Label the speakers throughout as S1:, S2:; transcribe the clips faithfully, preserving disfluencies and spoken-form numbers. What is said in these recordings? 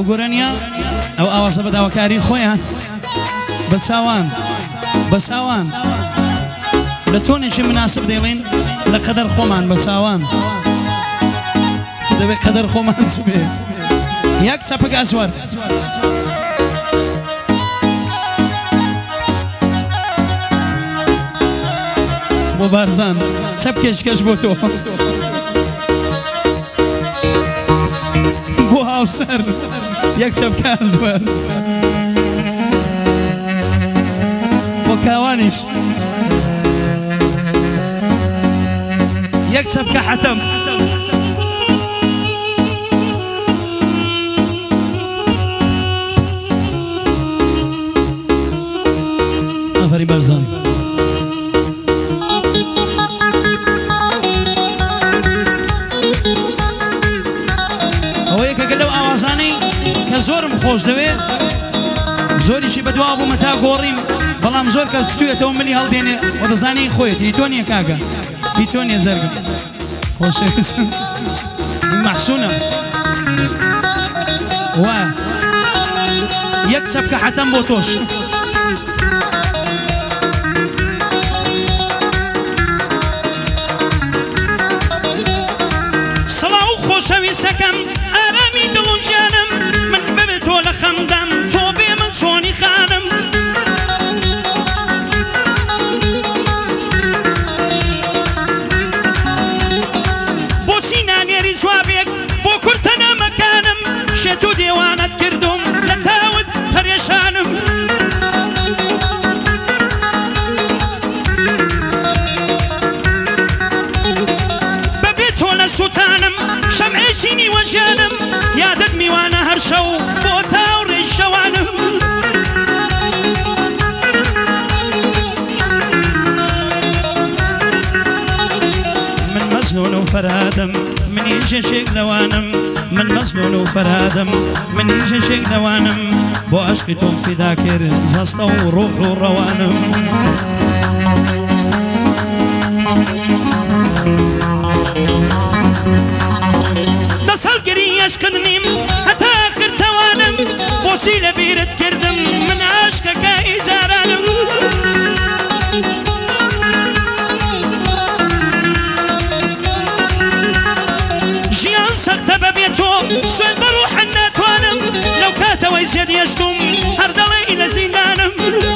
S1: ئەو گۆرەنیە ئەو ئاوازە بەداوەکاری خۆیان بە چاوان بە چاوان لە تۆنێکی مناسب دەڵێن لە قەدەر خۆمان بە چاوان دەبێت قەدەر خۆمان سبێ یەک چەپەک ئەسوەر بۆ بارزان چەپکێشکەش بۆ تۆ بۆ هاوسەر یەک چەپکە ئەسوەر بۆ کاوانیش یەک چەپکە حەتەم ئافەری بارزان ئەوە یەکێکە لەو ئاوازانەی کە زۆرم خۆش دەوێت زۆریشی بەدوا بوومە تا گۆڕیم بەڵام زۆر کەس توێتەوە منی هەڵدێنێ و دەزانی خۆیت هی تۆ نییە کاکە هی تۆ نییە زەرگم خۆشەویستم مەحسوونە وایە یەک چەپکە حەتەم بۆ تۆش سەڵاو و خۆشەویستەکەم ئارامی دڵ و ژیانم من ببێ تۆ لە خەمدەم تۆ بێ من چۆنی خانم بۆچی نانێری جوابێک بۆ کورتە نامەکانم شێت و دێوانت کردوم لە تاوت پەرێشانم بەبێ تۆ لە سووتانم شەمعێکی نیوە ژیانم یادت میوانە هەر شەو بۆ تاو ڕێی شەوانم من مەزنون و فەرهادم منی ژێشێک لەوانم من مەزنون و فەرهادم منی ژێشێک لەوانم بۆ عەشقی تۆم فیدا کرد زەستە و ڕوح و ڕەوانم دەسەڵگەری عەشقت هەتا ئاخر تەوانم بۆچی لە بیرت کردم من عەشقەکە ئیجارانم ژیان سەختە بەبێ تۆ سوێن بە ڕوحەن ناتوانم لەو کاتەوەی زێد هێشتوم هەر دەڵێی لە زیندانم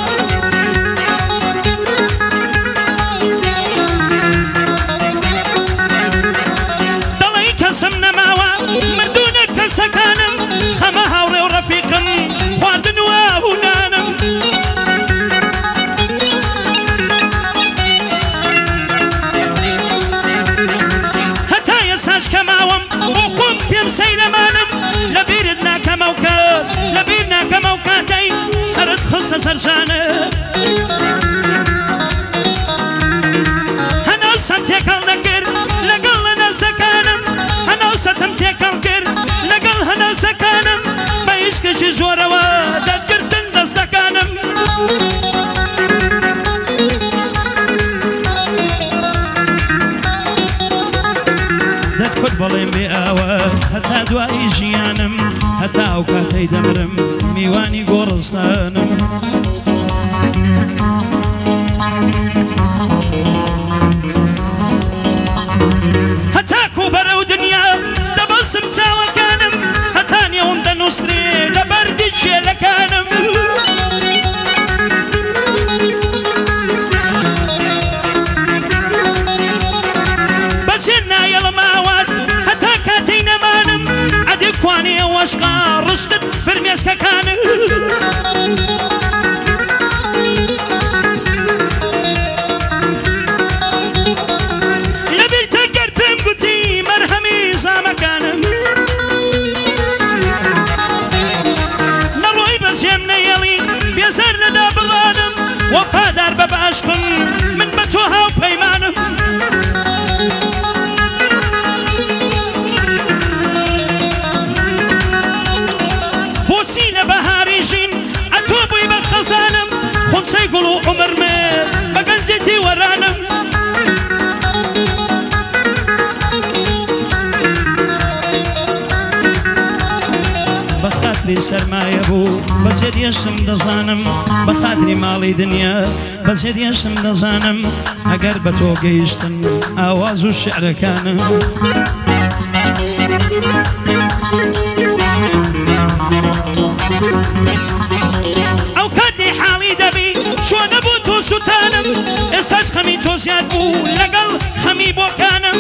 S1: دەڵێی کەسم نەماوە مردوونە کەسەکانم خەمە هاوڕێ و ڕەفیقم خواردن و ئاهونانم هەتا ئێساش کە ماوەم بۆ خۆم پێم سەیرەمانم لە بیرت ناکەمە و کات لە بیر ناکەمە و کاتەی سەرت خستە سەرشانە هەناسەم تێکەڵ نەکرد لەگەڵ لە نەزەکانم هەناسەتم تێکەڵ کرد لەگەڵ هەناسەکانم بە ئیشکەشی زۆرەوە دەتگرتن دەستەکانم دەتکوت بەڵێم بێ ئاوە هەتا دوایی ژیانم هەتا ئەو کاتەی دەمرم میوانی گۆڕستانم هەتاکو بەرەو دنیا دەبەستم چاوەکانم هەتا نێوم دەنووسرێ لە بەردی جێلەکانم بەجێ نایەڵم ئاوات هەتا کاتەی نەمانم عەدی کوانێ وەشقا ڕشتت فرمێسکەکانم لەبیر تەگەر پێم گوتی مەرهەمی زامەکانم نەڕۆی بەجێم نەیەڵی بێزەر لەدا بڵانم وەفادار بە باشکم من بە تۆ هاو پەیمانم بۆچی لە بەها ماڵی سەرمایە بوو بەجێ دێشتم دەزانم بە خاتری ماڵی دنیا بەجێ دێشتم دەزانم ئەگەر بە تۆ گەیشتن ئاواز و شعرەکانم ئەو کاتی حاڵی دەبی چۆن نەبوو تۆ سوتانم ئێستاش خەمی تۆ زیاد بوو لەگەڵ خەمی بۆکانم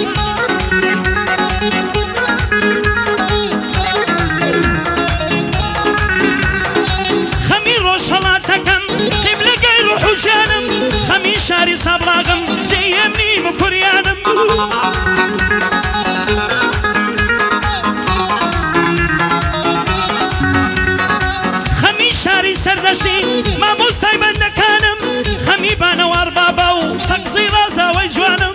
S1: خەمی ڕۆژهەڵاتەکەم قیبلەگەی ڕوح و ژیانم خەمی شاری سابڵاغم جێیەمنی مکوریانم خەمی شاری سەردەشتی مامۆستای بەندەکانم خەمی بانەوار بابا و سەقزی ڕازاوەی جوانم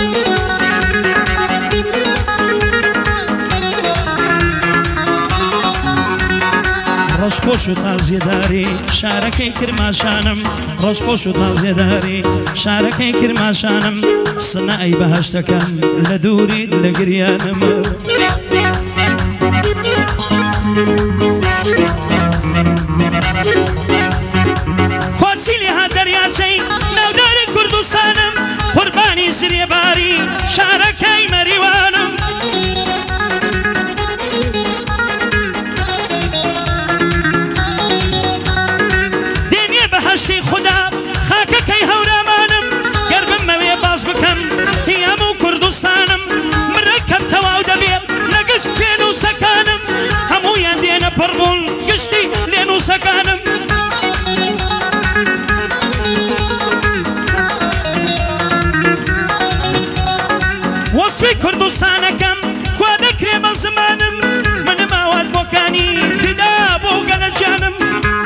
S1: ڕۆژپۆش و تازیێداری شارەکەی کرماشانم ڕۆژپۆش و تازیێداری شارەکەی کرماشانم سنای بەهەشتەکەم لە دووری لە گریانم کۆچیلی ها دەریاچەی ناوداری کوردستانم قوربانی سرێباری شارەکەی مەریوانم دێنێ بەهەشتی خوددا خاکەکەی هەورامانم گەر بمەوێ باز بکەم هیام و کوردستانم مرەکەب تەواو دەبێت لە گشت لێنووسەکانم هەموویان دێنە پڕبوون گشتی لێنووسەکانم وەسفی کوردستانەکەم کوا دەکرێ بە زمانم منم ئاوات بۆکانی فدا بۆ گەلە جانم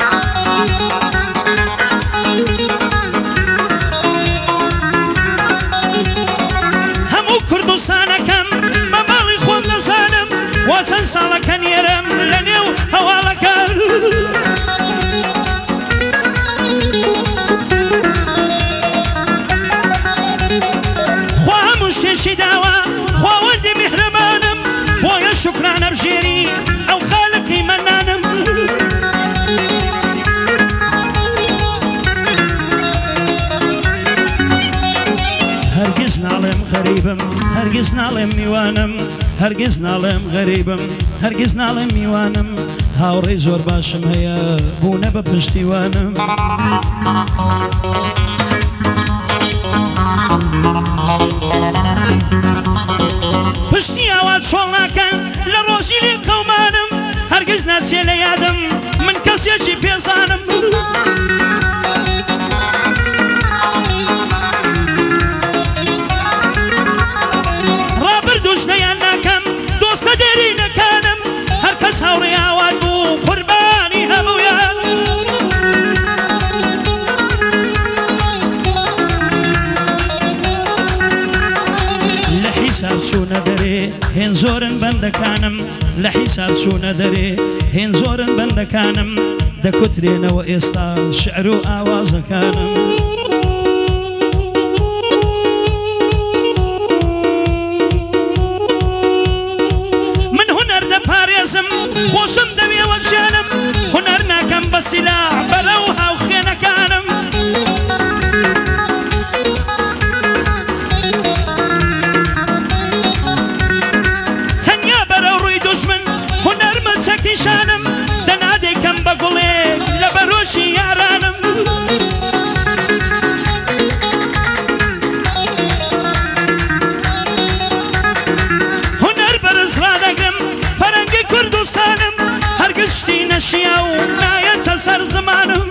S1: هەموو کوردستانەکەم بە ماڵی خۆم دەزانم وا چەند ساڵەکە نێرم لە نێو هەواڵەکان خوا هەموو شتێکی داوە خواوەندی میهرەبانم بۆیە شوکرانە بژێری ئەو خالقی مەنانم هەرگیز ناڵێم غەریبم هەرگیز ناڵێم میوانم هەرگیز ناڵێم غەریبم هەرگیز ناڵێم میوانم هاوڕێی زۆر باشم هەیە بوونە بە پشتیوانم پشتی ئاوات چۆڵ ناکەن لە ڕۆژی لێ قەومانم هەرگیز ناچێ لە یادم من کەسێکی پێزانم ڕابردوش نەیان ناکەم دۆستە دێرینەکانم هەر کەس هاوڕێی ئاوات بوو قوربانی هەموویان لە حیساب چوونە دەرێ هێن زۆرن بەندەکانم لە حیساب چوونە دەرێ هێن زۆرن بەندەکانم دەکوترێنەوە ئێستا شعر و ئاوازەکانم من هونەر دەپارێزم خۆشم دەوێوە گیانم هونەر ناکەم بە سیلاح بەرەو هاوخێنەکانم شانم دەنادێکم بە گوڵێک لە بەرۆشی یارانم هونەر بەرز ڕادەگرم فەرەنگی کوردستانم هەرگشتی نەشیە و نایەتە سەر زمانم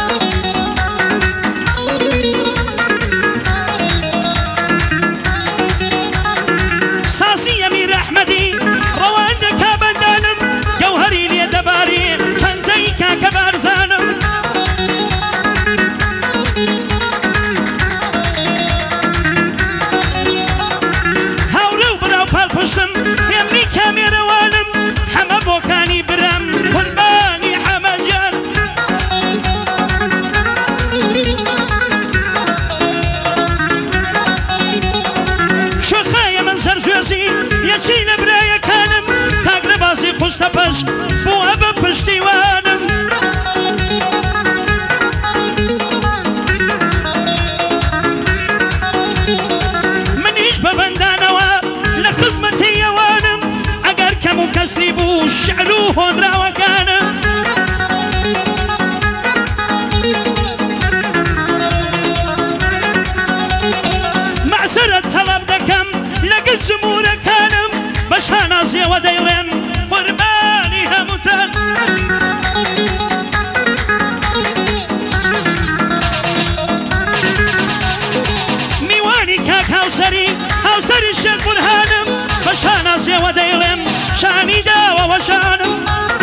S1: سازی ئەمیر ئەحمەدی ڕەوانەکە بەندانم گەوهەری لێ دەباری پەنجەی کاکە بارزانم هاورە و براو پاڵپشتم ئێمنی کامێرەوانم هەمە بۆکانی برم قوربانی حەمەجان شۆخایە من سەرجێزی یەکی لە برایەکانم کاک لە باسی خوشتە پەش بووە بە پشتیوان كسري بو الشعر هون راوكانم معسرة طلب دكم لقد جمهور كانم بشانا زيوة ديلين قرباني هموتن ميواني كاك هاوسري هاوسري الشيخ برهانم بشانا زيوة ديلين شاني داوة وشانم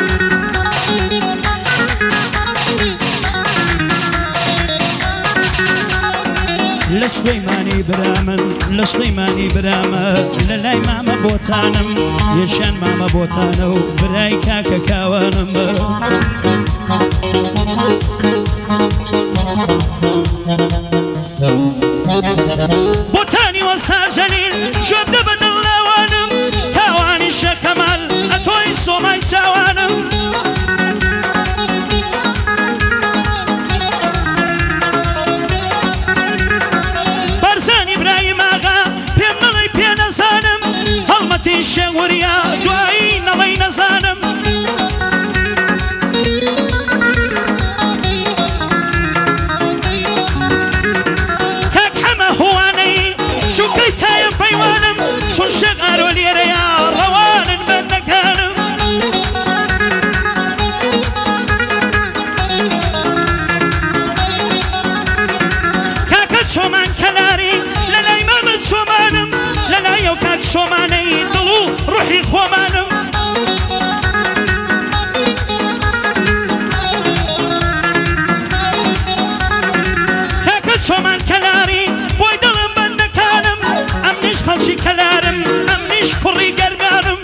S1: لسليماني برامن لسليماني برامن للاي ماما بوتانم يشان ماما بوتانو براي كاكا كاوانم بوتاني وساجنين شوب دبد اللوانم كاواني شكمال اتوي صوماي ساوانم شوريا دوائي نڵی نەزانم کاک حەمە هوانەی شوکەی تایم پەیوانم چون شەغارۆ لێرەیە ڕەوانن بەندەکانم کاکە چۆمان کەلاری لەلای مامە چۆمانم لەلایەو کاک چۆمانەی دڵ و ڕوحی خۆمانم کاکە چۆمان کەلاری بۆی دڵم بەندەکانم ئەم نیش خەڵکی کەلارم ئەم نیش کوڕی گەرمانم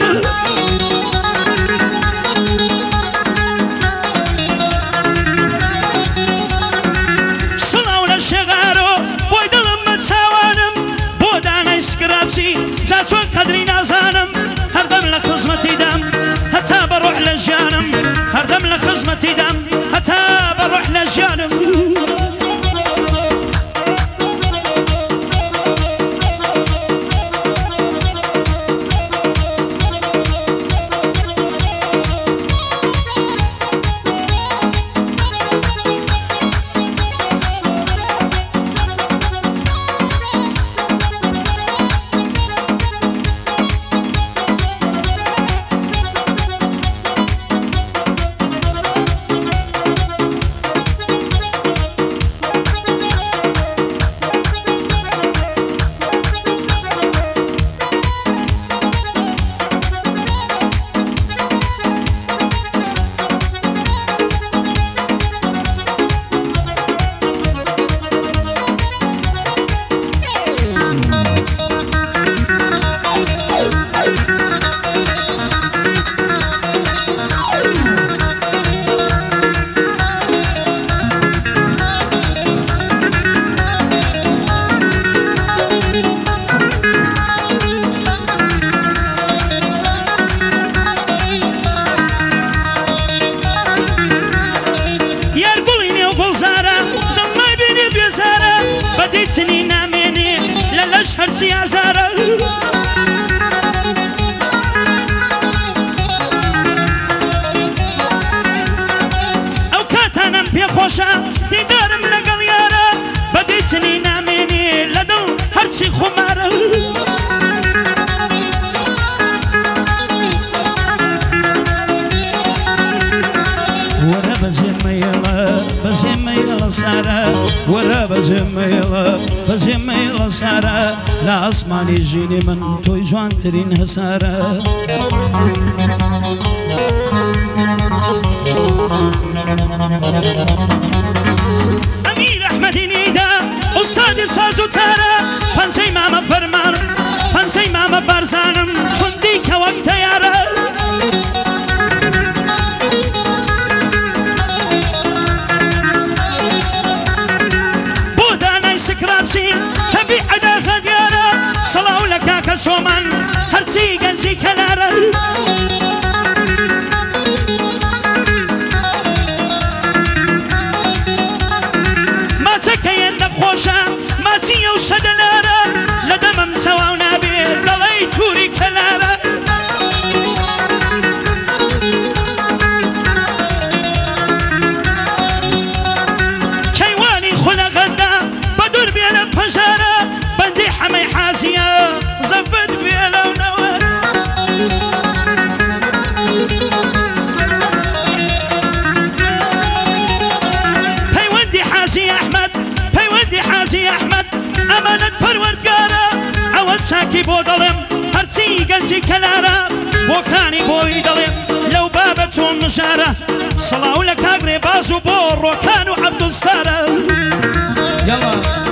S1: سڵاو لە شێغارۆ بۆی دڵم بە چاوانم بۆ دانای سکراپچی جا چۆن قەدری نازانم هەردەم لە خزمەتی دەم هەتا بەڕۆح لە ژیانم هەردەم لە خزمەتی دەم هەتا بەڕۆح لە ژیانم بديتني ناميني للأشهر سيازارة أو كاتانا في خوشة تدارم لقل يارا بديتني ناميني لدل هرشي خمارة ورا بزم يلا بزم يلا سارة ورا بزم يلا بزم يلا سارة لا أسمعني جيني من توي جوان ترين هسارة أمير أحمد نيدا أستاذ سازو تارا فانسي ماما فرمان فانسي ماما بارزانم تنديك وقت يارا تبي عدا خديارة صلاو لكاكا شومان هرسي قنسي كلارة ما سكين نخوشا ما سيو سدلارة لدمم سواو نابي للي توري دەڵێم هەرچی گەنجی کەلارە بۆکانی بۆی دەڵێم لەو بابە چۆن مشارە سەڵاو لە کاگرێ باز و بۆ ڕۆکان و عەبدولستارە.
S2: يلا